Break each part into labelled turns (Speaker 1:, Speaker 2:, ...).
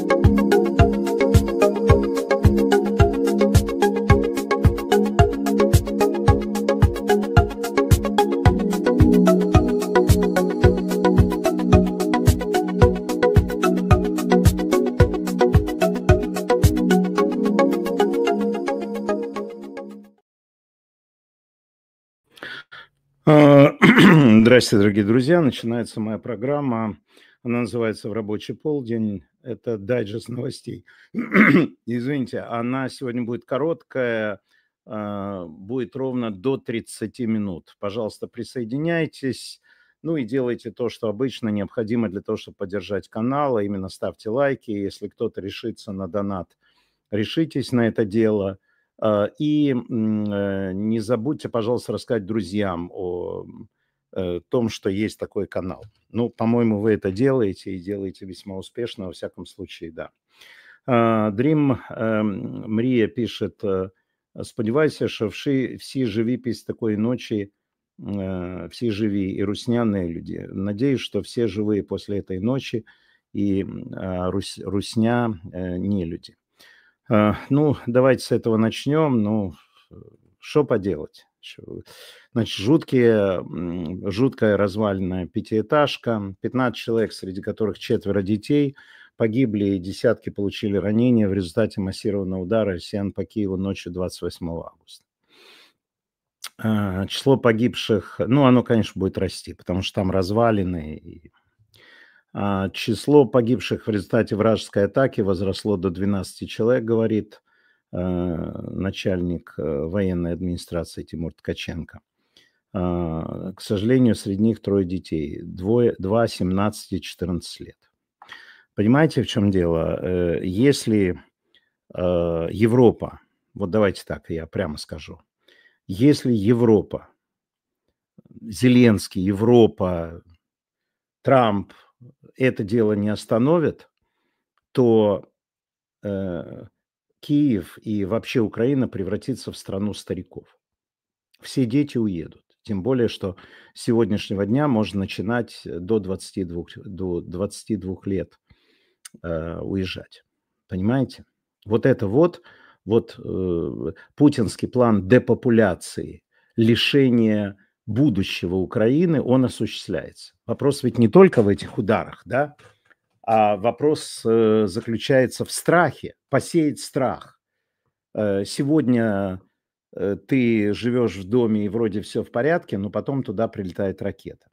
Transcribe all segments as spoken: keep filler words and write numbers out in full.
Speaker 1: Здравствуйте, дорогие друзья. Начинается моя программа. Она называется «В рабочий полдень». Это дайджест новостей. Извините, она сегодня будет короткая, а, будет ровно до тридцати минут. Пожалуйста, присоединяйтесь. Ну и делайте то, что обычно необходимо для того, чтобы поддержать канал. А именно ставьте лайки. Если кто-то решится на донат, решитесь на это дело. А, И м, э, не забудьте, пожалуйста, рассказать друзьям о э, том, что есть такой канал. Ну, по-моему, вы это делаете и делаете весьма успешно, во всяком случае, да. А, Дрім ем, Мрія пишет, е, сподіваюся, що всі, всі живі після такої ночі, е, всі живі і русня люди. Надеюсь, что все живые после этой ночи и э, рус, русня э, не люди. Э, ну, давайте с этого начнем. Ну, что поделать? Чё- Значит, жуткие, м, жуткая разваленная пятиэтажка, пятнадцать человек, среди которых четверо детей, погибли и десятки получили ранения в результате массированного удара россиян по Киеву ночью двадцать восьмого августа. А, Число погибших, ну, оно, конечно, будет расти, потому что там развалины. И, а, число погибших в результате вражеской атаки возросло до двенадцати человек, говорит э, начальник э, военной администрации Тимур Ткаченко. А, К сожалению, среди них трое детей, двое, два, семнадцать и четырнадцать лет. Понимаете, в чем дело? Э, Если э, Европа, вот давайте так, я прямо скажу, если Европа, Зеленский, Европа, Трамп это дело не остановит, то э, Киев и вообще Украина превратится в страну стариков. Все дети уедут. Тем более, что с сегодняшнего дня можно начинать до двадцати двух, до двадцати двух лет э, уезжать. Понимаете? Вот это вот, вот э, путинский план депопуляции, лишения будущего Украины, он осуществляется. Вопрос ведь не только в этих ударах, да, а вопрос э, заключается в страхе, посеять страх. Э, сегодня э, ты живешь в доме и вроде все в порядке, но потом туда прилетает ракета.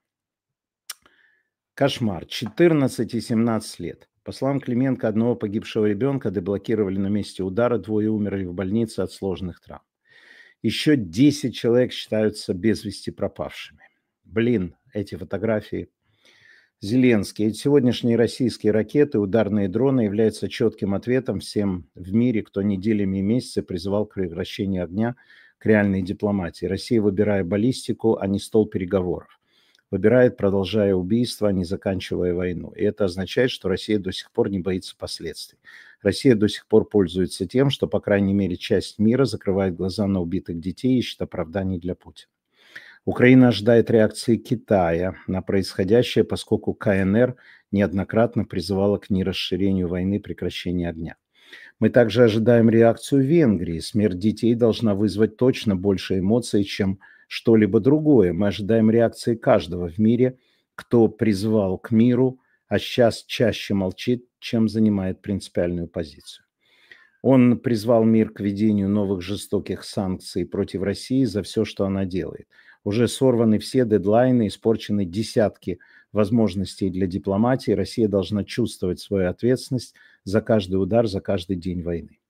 Speaker 1: Кошмар. четырнадцать и семнадцать лет. По словам Клименко, одного погибшего ребенка деблокировали на месте удара, двое умерли в больнице от сложных травм. Еще десять человек считаются без вести пропавшими. Блин, эти фотографии. Зеленский. Эти сегодняшние российские ракеты, ударные дроны являются четким ответом всем в мире, кто неделями и месяцами призывал к прекращению огня, к реальной дипломатии. Россия, выбирая баллистику, а не стол переговоров. Выбирает, продолжая убийство, а не заканчивая войну. И это означает, что Россия до сих пор не боится последствий. Россия до сих пор пользуется тем, что, по крайней мере, часть мира закрывает глаза на убитых детей и ищет оправданий для Путина. Украина ожидает реакции Китая на происходящее, поскольку КНР неоднократно призывала к нерасширению войны и прекращению огня. Мы также ожидаем реакцию Венгрии. Смерть детей должна вызвать точно больше эмоций, чем что-либо другое. Мы ожидаем реакции каждого в мире, кто призвал к миру, а сейчас чаще молчит, чем занимает принципиальную позицию. Он призвал мир к введению новых жестоких санкций против России за все, что она делает. Уже сорваны все дедлайны, испорчены десятки возможностей для дипломатии. Россия должна чувствовать свою ответственность за каждый удар, за каждый день войны.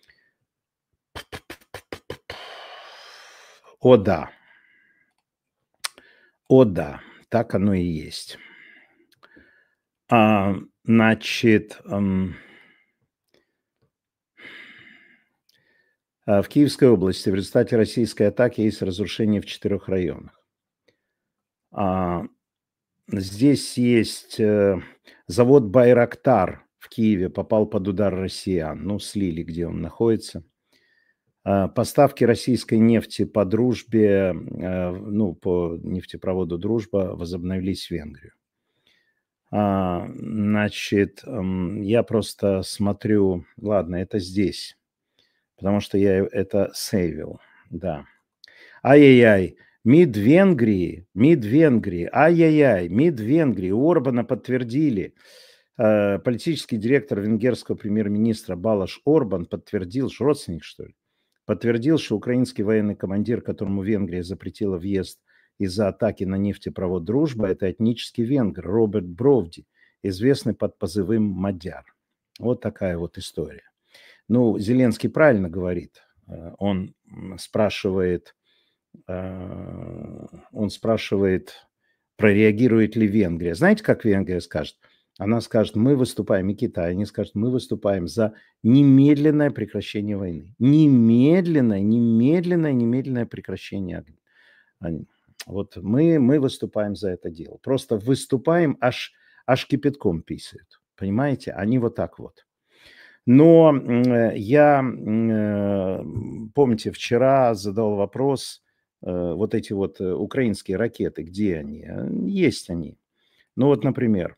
Speaker 1: О да, о да, так оно и есть. А, значит, эм, а, в Киевской области в результате российской атаки есть разрушения в четырех районах. А, Здесь есть э, завод «Байрактар» в Киеве, попал под удар россиян. Ну, слили, где он находится. А, Поставки российской нефти по дружбе, э, ну, по нефтепроводу «Дружба» возобновились в Венгрию. А, значит, м, я просто смотрю, ладно, это здесь, потому что я э- это сейвил, да. Ай-яй-яй, МИД Венгрии, МИД Венгрии, ай-яй-яй, МИД Венгрии, у Орбана подтвердили. Э, политический директор венгерского премьер-министра Балаш Орбан подтвердил, что родственник, что ли, подтвердил, что украинский военный командир, которому Венгрия запретила въезд из-за атаки на нефтепровод «Дружба», это этнический венгр Роберт Бровди, известный под позывным «Мадяр». Вот такая вот история. Ну, Зеленский правильно говорит. Э, Он м, спрашивает, э, он спрашивает, прореагирует ли Венгрия. Знаете, как Венгрия скажет? Она скажет, мы выступаем, и Китай, они скажут, мы выступаем за немедленное прекращение войны. Немедленное, немедленное, немедленное прекращение огня. Они- Вот мы, мы выступаем за это дело. Просто выступаем, аж, аж кипятком писают. Понимаете? Они вот так вот. Но м, э, я, м, э, помните, вчера задал вопрос, э, вот эти вот э, украинские ракеты, где они? Э, Есть они. Ну вот, например,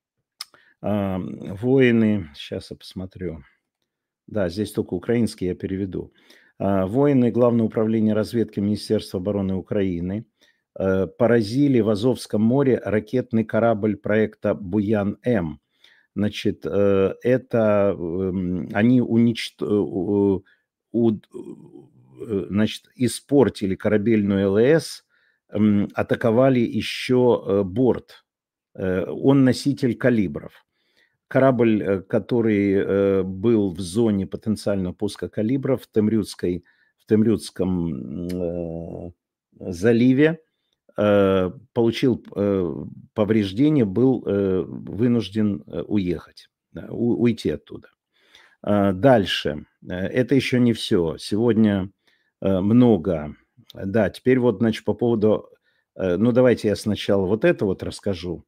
Speaker 1: а, воины, сейчас я посмотрю. Да, здесь только украинский я переведу. А, Воины Главного управления разведки Министерства обороны Украины э, поразили в Азовском море ракетный корабль проекта «Буян-М». Значит, э, это эм, они уничт... э, у- у- э, значит, испортили корабельную ЛС, м, атаковали еще э, борт. Э, Он носитель калибров. Корабль, э, который э, был в зоне потенциального пуска калибров в Темрюцкой, в Темрюцком м, э, заливе, э, получил э, повреждения, был э, вынужден э, уехать, да, у- уйти оттуда. А, Дальше. Э, Это еще не все. Сегодня э, много. Да, теперь вот, значит, по поводу... э, Ну, давайте я сначала вот это вот расскажу.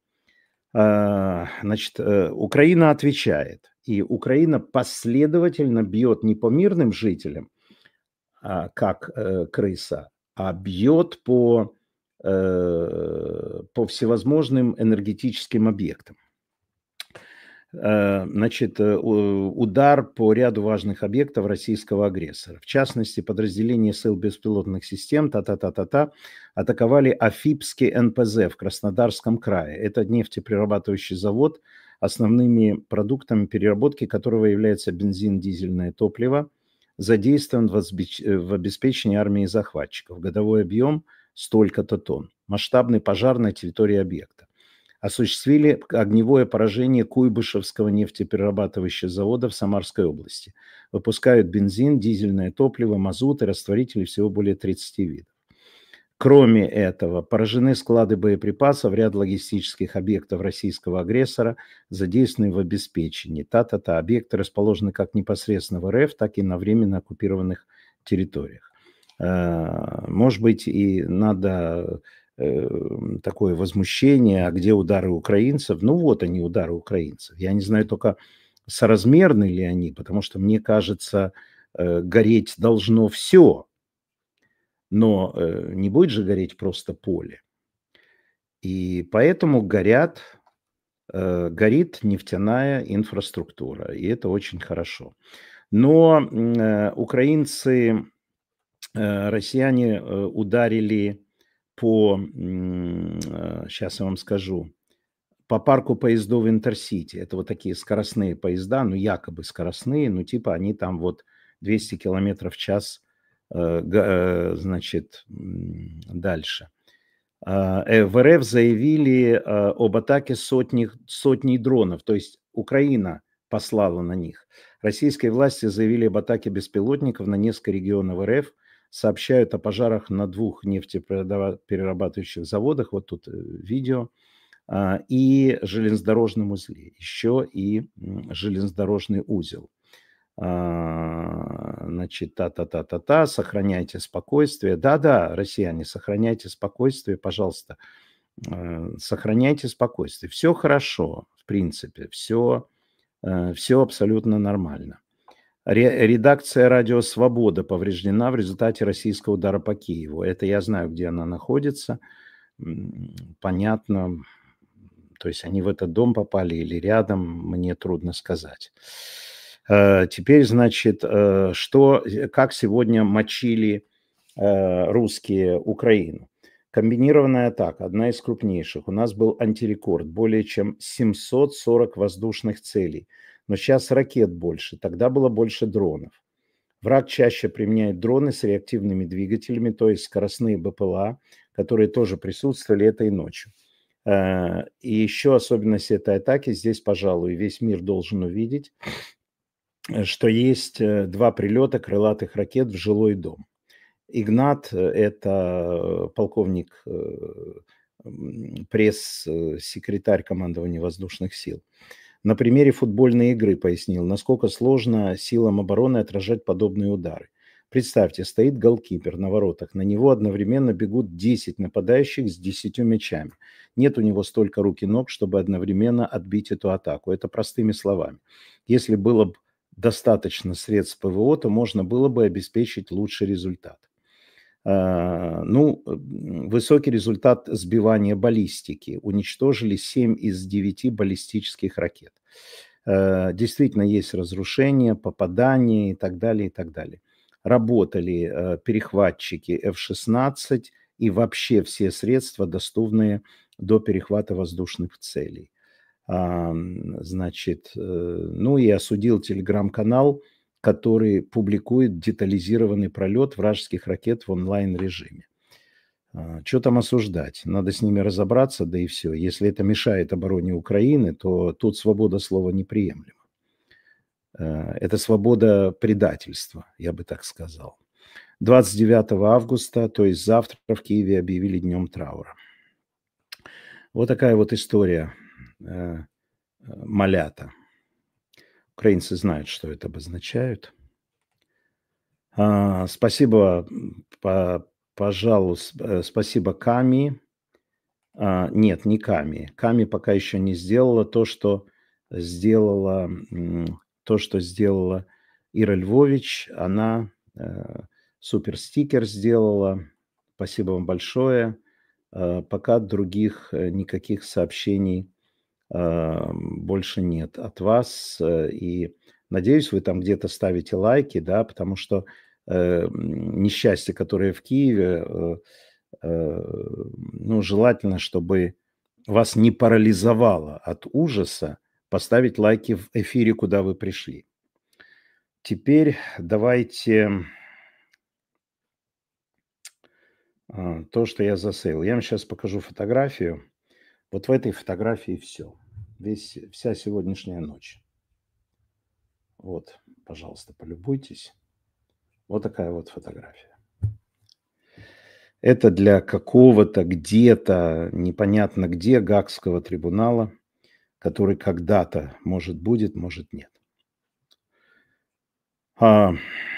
Speaker 1: А, Значит, э, Украина отвечает. И Украина последовательно бьет не по мирным жителям, а, как э, крыса, а бьет по, э, по всевозможным энергетическим объектам. Э, Значит, э, у- удар по ряду важных объектов российского агрессора. В частности, подразделения сил беспилотных систем та-та-та-та-та атаковали Афипский эн пэ зэ в Краснодарском крае. Это нефтеперерабатывающий завод, основными продуктами переработки которого является бензин, дизельное топливо, задействован в обеспеч- э, в обеспечении армии захватчиков. Годовой объем столько-то тонн. Масштабный пожар на территории объекта. Осуществили огневое поражение Куйбышевского нефтеперерабатывающего завода в Самарской области. Выпускают бензин, дизельное топливо, мазут и растворители всего более тридцати видов. Кроме этого, поражены склады боеприпасов, ряд логистических объектов российского агрессора, задействованы в обеспечении. Та-та-та. Объекты расположены как непосредственно в эр эф, так и на временно оккупированных территориях. Э, Может быть, и надо э, такое возмущение, а где удары украинцев? Ну вот они, удары украинцев. Я не знаю только, соразмерны ли они, потому что, мне кажется, э, гореть должно все, но э, не будет же гореть просто поле. И поэтому горят, э, горит нефтяная инфраструктура, и это очень хорошо. Но м, э, украинцы, э, россияне э, ударили по, сейчас я вам скажу, по парку поездов Интерсити. Это вот такие скоростные поезда, ну якобы скоростные, ну типа они там вот двести километров в час, э, га- э, значит, м, дальше. А, э, В эр эф заявили а, об атаке сотни, сотни дронов, то есть Украина послала на них. Российские власти заявили об атаке беспилотников на несколько регионов эр эф, сообщают о пожарах на двух нефтеперерабатывающих заводах, вот тут э, видео, а, и железнодорожном узле, еще и м, железнодорожный узел. А, Значит, та-та-та-та-та, сохраняйте спокойствие. Да-да, россияне, сохраняйте спокойствие, пожалуйста, э, сохраняйте спокойствие. Все хорошо, в принципе, все, все абсолютно нормально. Ре- Редакция «Радио Свобода» повреждена в результате российского удара по Киеву. Это я знаю, где она находится. М, Понятно. То есть они в этот дом попали или рядом, мне трудно сказать. Э, теперь, значит, э, что, как сегодня мочили э, русские Украину? Комбинированная атака, одна из крупнейших. У нас был антирекорд, более чем семьсот сорок воздушных целей. Но сейчас ракет больше, тогда было больше дронов. Враг чаще применяет дроны с реактивными двигателями, то есть скоростные БПЛА, которые тоже присутствовали этой ночью. Э, И еще особенность этой атаки, здесь, пожалуй, весь мир должен увидеть, э, что есть э, два прилета крылатых ракет в жилой дом. Игнат– э, это полковник, э, м, пресс-секретарь командования воздушных сил. На примере футбольной игры пояснил, насколько сложно силам обороны отражать подобные удары. Представьте, стоит голкипер на воротах, на него одновременно бегут десять нападающих с десятью мячами. Нет у него столько рук и ног, чтобы одновременно отбить эту атаку. Это простыми словами. Если было бы достаточно средств ПВО, то можно было бы обеспечить лучший результат. А, Ну, м, высокий результат сбивания баллистики. Уничтожили семь из девяти баллистических ракет. Э, Действительно есть разрушения, попадания и так далее, и так далее. Работали э, перехватчики эф шестнадцать и вообще все средства, доступные до перехвата воздушных целей. А, м, Значит, э, ну и осудил телеграм-канал, который публикует детализированный пролет вражеских ракет в онлайн-режиме. Что там осуждать? Надо с ними разобраться, да и все. Если это мешает обороне Украины, то тут свобода слова неприемлема. Э, Это свобода предательства, я бы так сказал. двадцать девятого августа, то есть завтра, в Киеве объявили днем траура. Вот такая вот история э, э, малята. Украинцы знают, что это обозначает. А, спасибо, м, по, пожалуйста, э, спасибо Ками. А, нет, не Ками. Ками пока еще не сделала то, что сделала, м, то, что сделала Ира Львович. Она э, супер стикер сделала. Спасибо вам большое. Э, пока других э, никаких сообщений э, больше нет от вас. Э, И надеюсь, вы там где-то ставите лайки, да, потому что э, м, несчастье, которое в Киеве, э, э, ну, желательно, чтобы вас не парализовало от ужаса поставить лайки в эфире, куда вы пришли. Теперь давайте а, то, что я засеял. Я вам сейчас покажу фотографию. Вот в этой фотографии все. Весь, вся сегодняшняя ночь. Вот, пожалуйста, полюбуйтесь. Вот такая вот фотография. Это для какого-то где-то, непонятно где, Гаагского трибунала, который когда-то, может, будет, может, нет. А,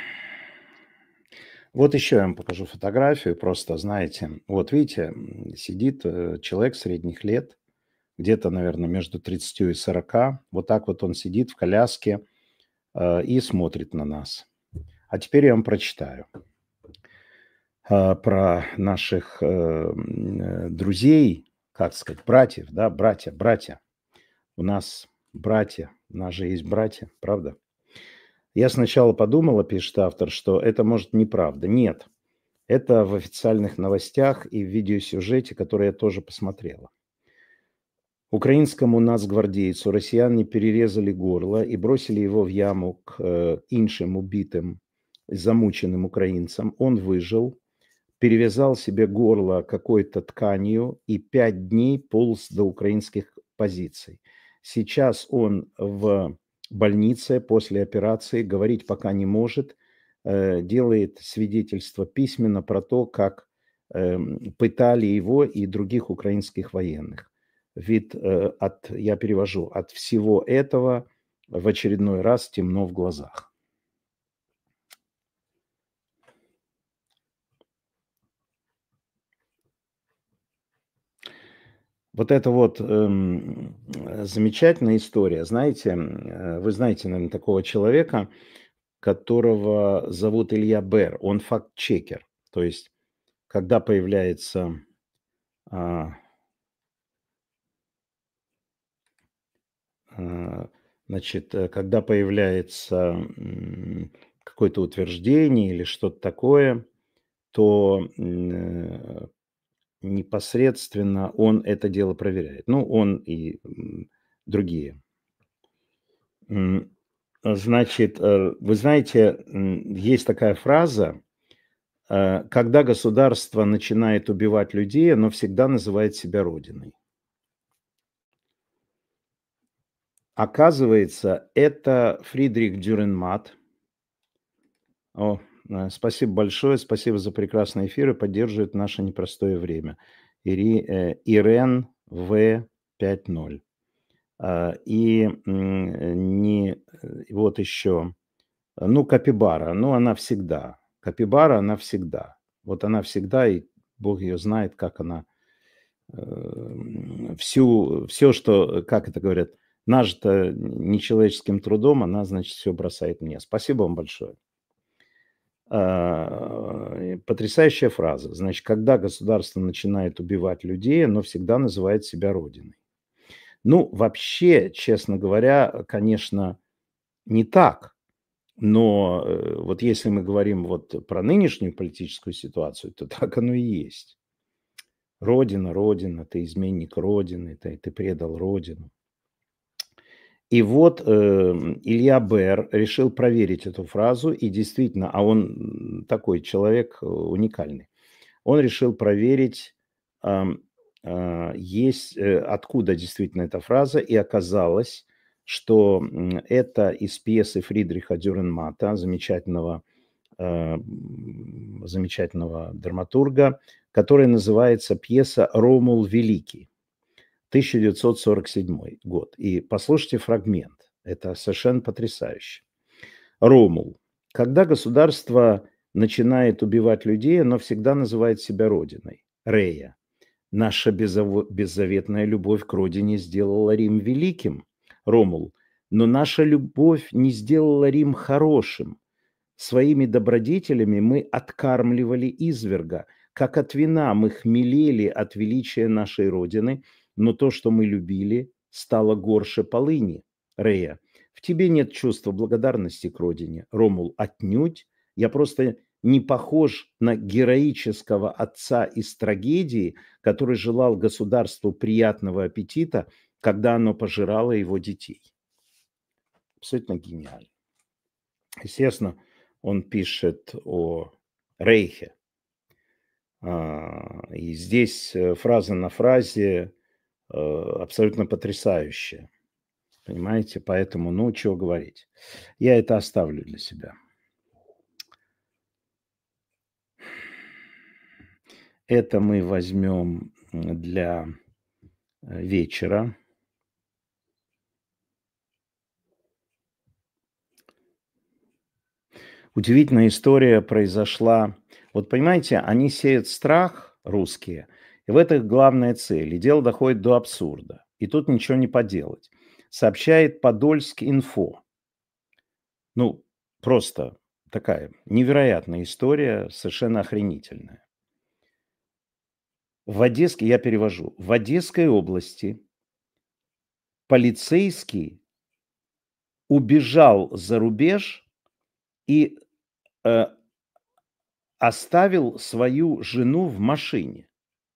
Speaker 1: Вот еще я вам покажу фотографию, просто, знаете, вот видите, м, сидит э, человек средних лет, где-то, наверное, между тридцатью и сорока, вот так вот он сидит в коляске э, и смотрит на нас. А теперь я вам прочитаю а, про наших э, м, э, друзей, как сказать, братьев, да, братья, братья. У нас братья, у нас же есть братья, правда? Я сначала подумала, пишет автор, что это может неправда. Нет, это в официальных новостях и в видеосюжете, который я тоже посмотрела. Украинскому нацгвардейцу россияне перерезали горло и бросили его в яму к э, иншим убитым, замученным украинцам. Он выжил, перевязал себе горло какой-то тканью и пять дней полз до украинских позиций. Сейчас он в больнице после операции, говорить пока не может, э, делает свидетельство письменно про то, как эм, пытали его и других украинских военных. Вид э, от, я перевожу, от всего этого в очередной раз темно в глазах. Вот это вот эм, э, замечательная история. Знаете, м, э, вы знаете, наверное, такого человека, которого зовут Илья Бер. Он факт-чекер. То есть, когда появляется а, э, значит, э, когда появляется м, какое-то утверждение или что-то такое, то м, э, непосредственно он это дело проверяет. Ну, он и м, другие. М, Значит, э, вы знаете, м, есть такая фраза, э, когда государство начинает убивать людей, оно всегда называет себя родиной. Оказывается, это Фридрих Дюрренмат. О, э, спасибо большое, спасибо за прекрасный эфир и поддерживает наше непростое время. Ири, э, Ирен В пять ноль. А, и м, э, не, э, вот еще, ну, капибара, ну, она всегда. Капибара, она всегда. Вот она всегда, и Бог ее знает, как она э, всю, все, что, как это говорят, нажито нечеловеческим трудом, она, значит, все бросает мне. Спасибо вам большое. А, Потрясающая фраза. Значит, когда государство начинает убивать людей, оно всегда называет себя родиной. Ну, вообще, честно говоря, конечно, не так. Но э, вот если мы говорим вот про нынешнюю политическую ситуацию, то так оно и есть. Родина, Родина, ты изменник Родины, ты, ты предал Родину. И вот э, Илья Бер решил проверить эту фразу, и действительно, а он м, такой человек э, уникальный. Он решил проверить, ам, а, есть, э, откуда действительно эта фраза, и оказалось, что м, это из пьесы Фридриха Дюрренмата, замечательного, а, м, замечательного драматурга, которая называется пьеса «Ромул Великий», тысяча девятьсот сорок седьмой год. И послушайте фрагмент, это совершенно потрясающе. Ромул. Когда государство начинает убивать людей, оно всегда называет себя родиной. Рея. Наша безово- беззаветная любовь к родине сделала Рим великим. Ромул. Но наша любовь не сделала Рим хорошим. Своими добродетелями мы откармливали изверга. Как от вина мы хмелели от величия нашей Родины, но то, что мы любили, стало горше полыни. Рея, в тебе нет чувства благодарности к Родине. Ромул, отнюдь. Я просто не похож на героического отца из трагедии, который желал государству приятного аппетита, когда оно пожирало его детей. Абсолютно гениально. Естественно, он пишет о Рейхе. А, И здесь э, фраза на фразе э, абсолютно потрясающая. Понимаете? Поэтому, ну, чего говорить. Я это оставлю для себя. Это мы возьмем для э, вечера. Удивительная история произошла. Вот понимаете, они сеют страх, русские, и в этом главная цель. И дело доходит до абсурда. И тут ничего не поделать. Сообщает Подольск инфо. Ну, просто такая невероятная история, совершенно охренительная. В Одесской, я перевожу, в Одесской области полицейский убежал за рубеж и э, оставил свою жену в машине.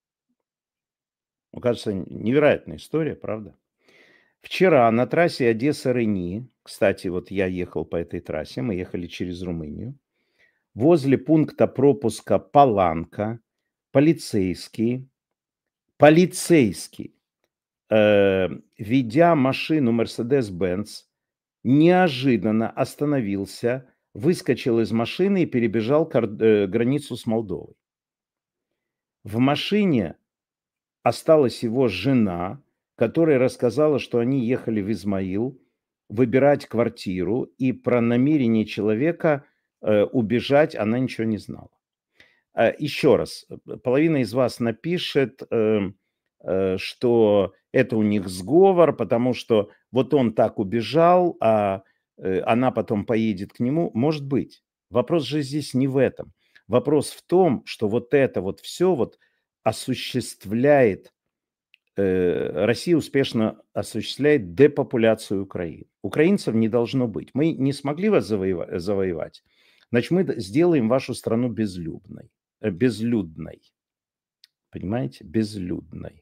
Speaker 1: Мне кажется, невероятная история, правда? Вчера на трассе Одесса-Рени, кстати, вот я ехал по этой трассе, мы ехали через Румынию, возле пункта пропуска Паланка полицейский, полицейский, э, ведя машину Mercedes-Benz, неожиданно остановился, выскочил из машины и перебежал кор- э, границу с Молдовой. В машине осталась его жена, которая рассказала, что они ехали в Измаил выбирать квартиру, и про намерение человека э, убежать она ничего не знала. А, еще раз, э, половина из вас напишет, эм, э, что это у них сговор, потому что вот он так убежал, а э, она потом поедет к нему. Может быть. Вопрос же здесь не в этом. Вопрос в том, что вот это вот все вот осуществляет э, Россия успешно осуществляет депопуляцию Украины. Украинцев не должно быть. Мы не смогли вас завоева- завоевать, значит, мы д- сделаем вашу страну безлюдной. э, Безлюдной. Понимаете? Безлюдной.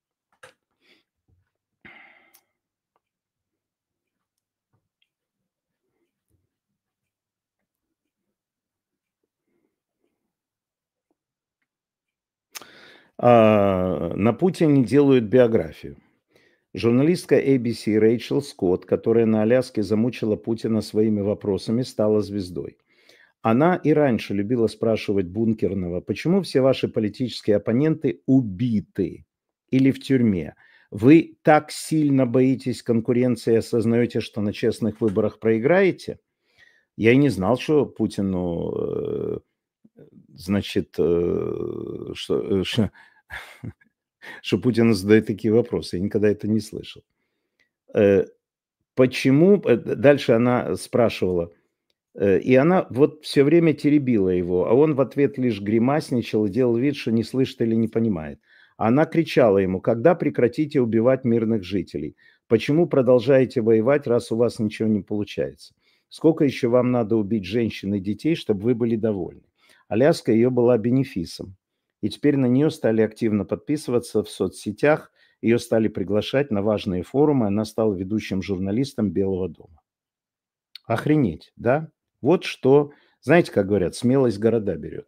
Speaker 1: А, на Путине делают биографию. Журналистка A B C Рэйчел Скотт, которая на Аляске замучила Путина своими вопросами, стала звездой. Она и раньше любила спрашивать Бункерного, почему все ваши политические оппоненты убиты или в тюрьме? Вы так сильно боитесь конкуренции и осознаете, что на честных выборах проиграете? Я и не знал, что Путину, э, значит, э, что, э, что, что Путин задает такие вопросы. Я никогда это не слышал. Э, Почему? э, Дальше она спрашивала, э, и она вот все время теребила его, а он в ответ лишь гримасничал и делал вид, что не слышит или не понимает. Она кричала ему: когда прекратите убивать мирных жителей? Почему продолжаете воевать, раз у вас ничего не получается? Сколько еще вам надо убить женщин и детей, чтобы вы были довольны? Аляска ее была бенефисом. И теперь на нее стали активно подписываться в соцсетях, ее стали приглашать на важные форумы, она стала ведущим журналистом Белого дома. Охренеть, да? Вот что, знаете, как говорят, смелость города берет.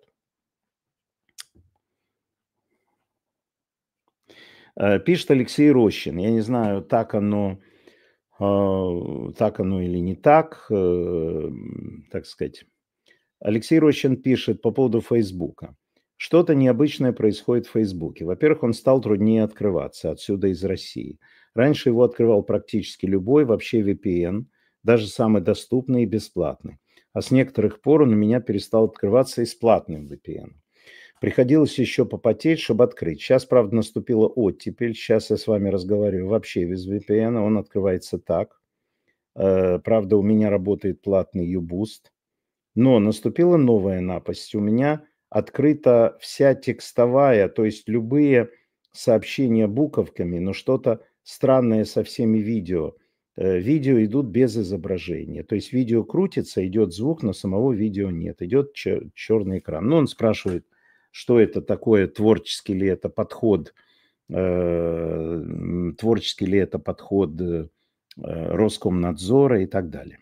Speaker 1: Э, Пишет Алексей Рощин. Я не знаю, так оно, а, так оно или не так, э, м, так сказать. Алексей Рощин пишет по поводу Фейсбука. Что-то необычное происходит в Фейсбуке. Во-первых, он стал труднее открываться отсюда из России. Раньше его открывал практически любой, вообще V P N, даже самый доступный и бесплатный. А с некоторых пор он у меня перестал открываться и с платным V P N. Приходилось еще попотеть, чтобы открыть. Сейчас, правда, наступила оттепель. Сейчас я с вами разговариваю вообще без V P N. Он открывается так. Э, Правда, у меня работает платный YouBoost. Но наступила новая напасть. У меня открыта вся текстовая, то есть любые сообщения буковками, но что-то странное со всеми видео. Э, Видео идут без изображения. То есть видео крутится, идет звук, но самого видео нет. Идет черный экран. Ну, он спрашивает, что это такое, творческий ли это подход, э, м, творческий ли это подход э, Роскомнадзора и так далее.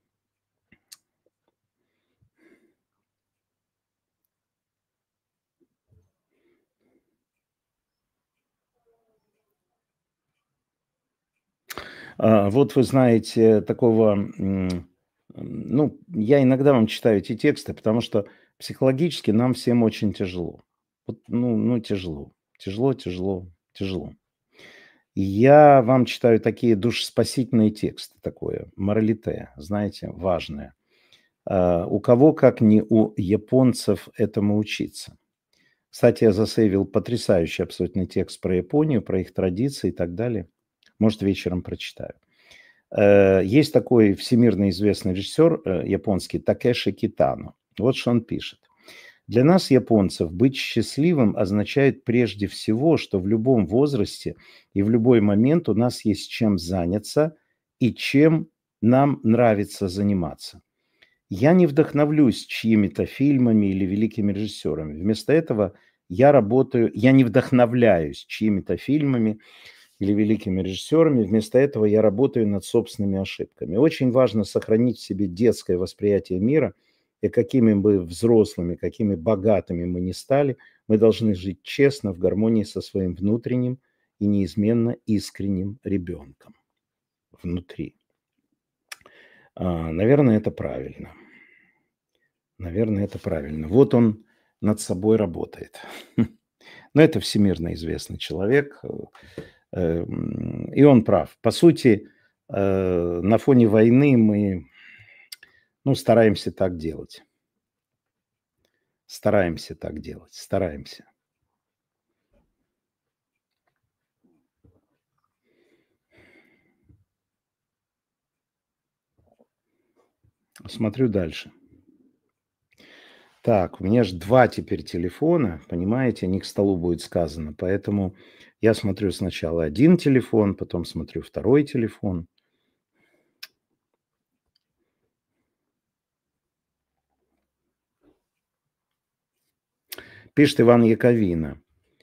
Speaker 1: А, Вот вы знаете такого, м, ну, я иногда вам читаю эти тексты, потому что психологически нам всем очень тяжело. Вот, ну, ну, тяжело, тяжело, тяжело, тяжело. И я вам читаю такие душеспасительные тексты, такое, моралите, знаете, важное. А, У кого, как не у японцев, этому учиться? Кстати, я засейвил потрясающий абсолютно текст про Японию, про их традиции и так далее. Может, вечером прочитаю. Э, Есть такой всемирно известный режиссер э, японский Такеши Китано. Вот что он пишет. Для нас, японцев, быть счастливым означает прежде всего, что в любом возрасте и в любой момент у нас есть чем заняться и чем нам нравится заниматься. Я не вдохновлюсь чьими-то фильмами или великими режиссерами. Вместо этого я работаю, я не вдохновляюсь чьими-то фильмами или великими режиссерами. Вместо этого я работаю над собственными ошибками. Очень важно сохранить в себе детское восприятие мира, и какими бы взрослыми, какими богатыми мы ни стали, мы должны жить честно, в гармонии со своим внутренним и неизменно искренним ребенком внутри. А, наверное, это правильно. Наверное, это правильно. Вот он над собой работает. Но это всемирно известный человек. Эм, И он прав. По сути, э, на фоне войны мы, ну, стараемся так делать. Стараемся так делать. Стараемся. Смотрю дальше. Так, у меня же два теперь телефона, понимаете, не к столу будет сказано. Поэтому я смотрю сначала один телефон, потом смотрю второй телефон. Пишет Иван Яковина.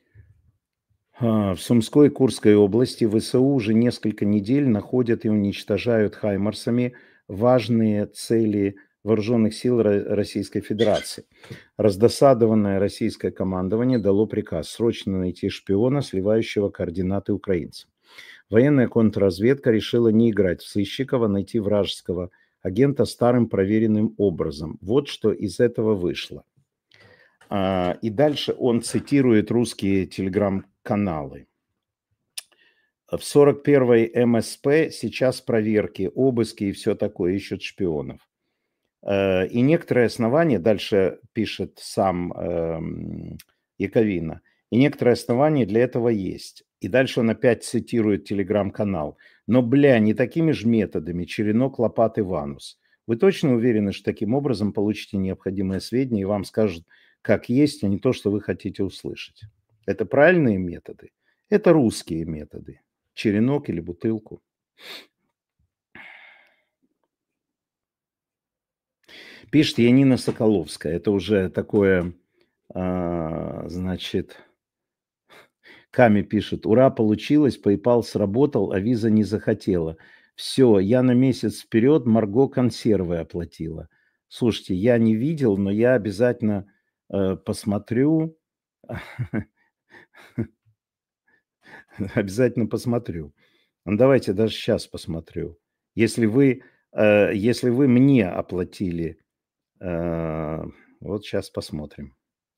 Speaker 1: В Сумской и Курской области ВСУ уже несколько недель находят и уничтожают хаймарсами важные цели вооруженных сил Российской Федерации. Раздосадованное российское командование дало приказ срочно найти шпиона, сливающего координаты украинцам. Военная контрразведка решила не играть в сыщиков, а найти вражеского агента старым проверенным образом. Вот что из этого вышло. И дальше он цитирует русские телеграм-каналы. В сорок первой МСП сейчас проверки, обыски и все такое, ищут шпионов. И некоторые основания, дальше пишет сам Яковина, и некоторые основания для этого есть. И дальше он опять цитирует телеграм-канал. Но, бля, не такими же методами, черенок, лопаты, ванус. Вы точно уверены, что таким образом получите необходимые сведения и вам скажут, как есть, а не то, что вы хотите услышать? Это правильные методы? Это русские методы. Черенок или бутылку. Пишет Янина Соколовская. Это уже такое, а, значит, Ками пишет. Ура, получилось, PayPal сработал, а виза не захотела. Все, я на месяц вперед Марго консервы оплатила. Слушайте, я не видел, но я обязательно э, посмотрю. Обязательно посмотрю. Ну, давайте даже сейчас посмотрю. Если вы, э, если вы мне оплатили, э, вот сейчас посмотрим.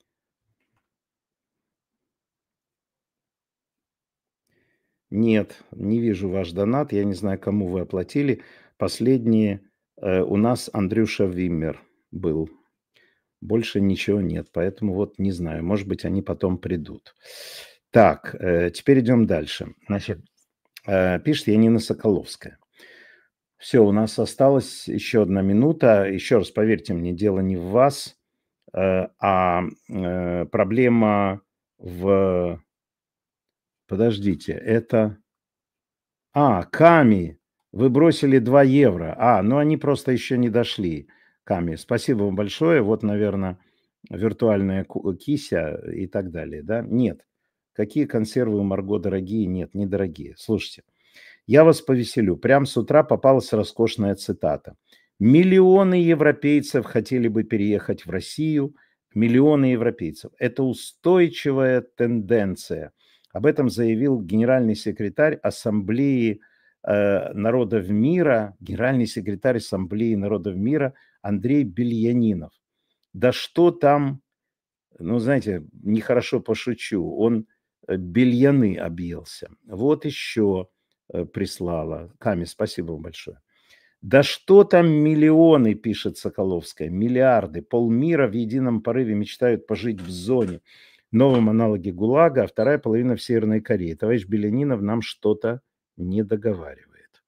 Speaker 1: Нет, не вижу ваш донат. Я не знаю, кому вы оплатили. Последние э, у нас Андрюша Виммер был. Больше ничего нет, поэтому вот не знаю. Может быть, они потом придут. Так, э, теперь идем дальше. Значит, э, пишет Янина Соколовская. Все, у нас осталась еще одна минута. Еще раз, поверьте мне, дело не в вас, э, а э, проблема в... Подождите, это... А, Ками, вы бросили два евро. А, ну они просто еще не дошли. Ками, спасибо вам большое. Вот, наверное, виртуальная кися и так далее, да? Нет. Какие консервы у Марго дорогие? Нет, недорогие. Слушайте, я вас повеселю. Прямо с утра попалась роскошная цитата. Миллионы европейцев хотели бы переехать в Россию. Миллионы европейцев. Это устойчивая тенденция. Об этом заявил генеральный секретарь Ассамблеи э, народов мира, генеральный секретарь Ассамблеи народов мира Андрей Бельянинов. Да что там, ну, знаете, нехорошо пошучу, он бельяны объелся. Вот еще э, прислала. Ками, спасибо вам большое. Да что там миллионы, пишет Соколовская, миллиарды, полмира в едином порыве мечтают пожить в зоне, новом аналоге ГУЛАГа, а вторая половина в Северной Корее. Товарищ Белянинов нам что-то не договаривает.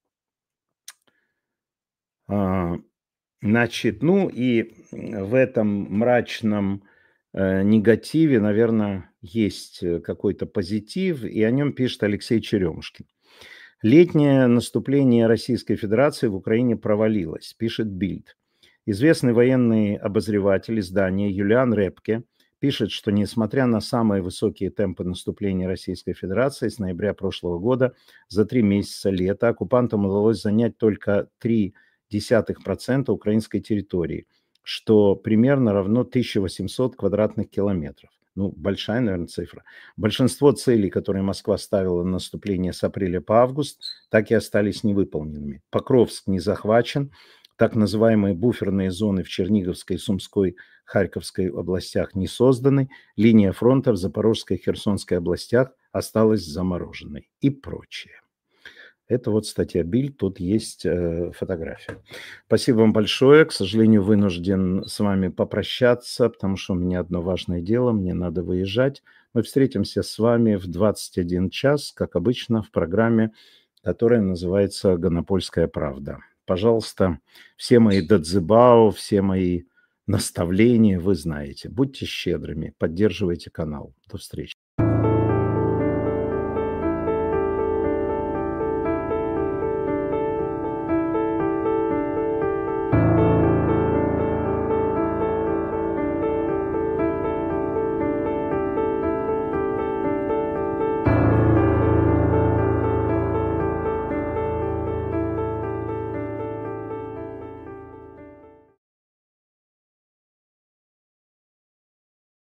Speaker 1: А, значит, ну и в этом мрачном э, негативе, наверное, есть какой-то позитив, и о нем пишет Алексей Черемушкин. Летнее наступление Российской Федерации в Украине провалилось, пишет Бильд. Известный военный обозреватель издания Юлиан Репке пишет, что несмотря на самые высокие темпы наступления Российской Федерации с ноября прошлого года, за три месяца лета оккупантам удалось занять только три десятых процента украинской территории, что примерно равно тысяче восемьсот квадратных километров. Ну, большая, наверное, цифра. Большинство целей, которые Москва ставила на наступление с апреля по август, так и остались невыполненными. Покровск не захвачен. Так называемые буферные зоны в Черниговской, Сумской, Харьковской областях не созданы. Линия фронта в Запорожской и Херсонской областях осталась замороженной и прочее. Это вот статья Бильд, тут есть э, фотография. Спасибо вам большое. К сожалению, вынужден с вами попрощаться, потому что у меня одно важное дело, мне надо выезжать. Мы встретимся с вами в двадцать один час, как обычно, в программе, которая называется «Гонопольская правда». Пожалуйста, все мои дадзебао, все мои наставления вы знаете. Будьте щедрыми, поддерживайте канал. До встречи.